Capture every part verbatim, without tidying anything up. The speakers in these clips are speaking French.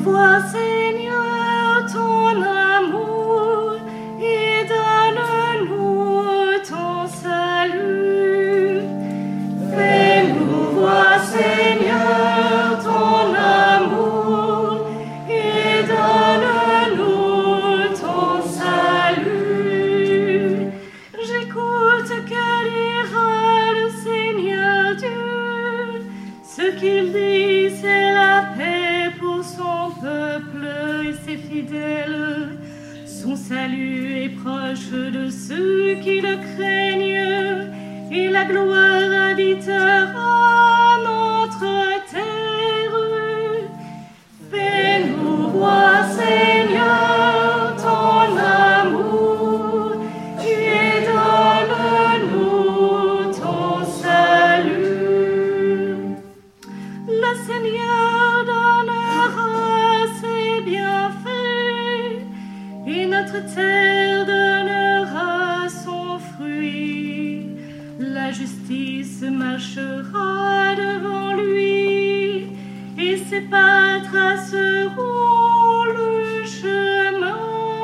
vois, Seigneur, ton amour et donne-nous ton salut. Fais-nous voir, Seigneur, ton amour et donne-nous ton salut. J'écoute que dira le Seigneur Dieu. Ce qu'il dit, c'est la paix pour son peuple et ses fidèles. Son salut est proche de ceux qui le craignent, et la gloire habitera notre terre. Fais-nous voir, Seigneur, ton amour, et donne-nous ton salut. Le Seigneur donnera ses bienfaits, et notre terre donnera son fruit. La justice marchera devant lui, et ses pas traceront le chemin.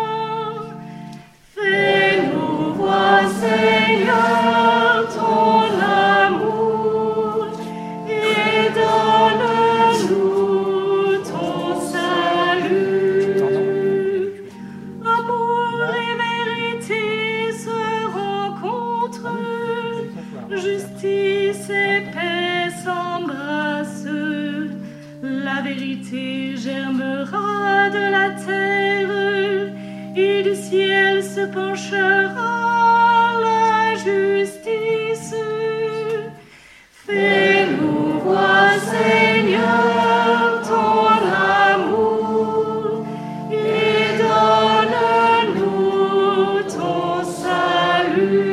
Fais-nous voir, Seigneur, ton amour, et donne-nous ton salut. Amour et vérité se rencontrent, justice et paix s'embrassent. La vérité germera de la terre, et du ciel se penchera la justice. Fais-nous voir, Seigneur, ton amour, et donne-nous ton salut.